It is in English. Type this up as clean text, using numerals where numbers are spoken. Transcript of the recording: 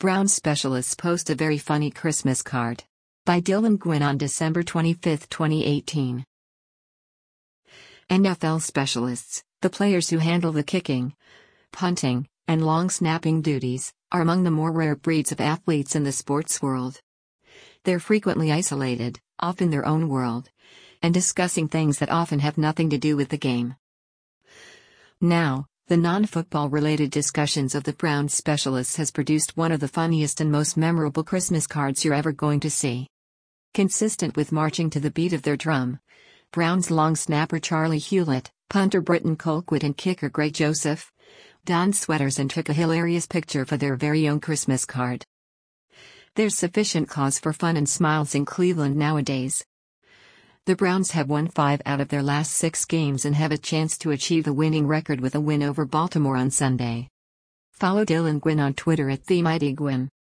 Browns specialists post a very funny Christmas card. By Dylan Gwynn on December 25, 2018. NFL specialists, the players who handle the kicking, punting, and long snapping duties, are among the more rare breeds of athletes in the sports world. They're frequently isolated, off in their own world, and discussing things that often have nothing to do with the game. Now, the non-football related discussions of the Browns specialists has produced one of the funniest and most memorable Christmas cards you're ever going to see. Consistent with marching to the beat of their drum, Browns long snapper Charlie Hewlett, punter Britton Colquitt and kicker Greg Joseph donned sweaters and took a hilarious picture for their very own Christmas card. There's sufficient cause for fun and smiles in Cleveland nowadays. The Browns have won 5 out of their last 6 games and have a chance to achieve the winning record with a win over Baltimore on Sunday. Follow Dylan Gwynn on Twitter @TheMightyGwynn.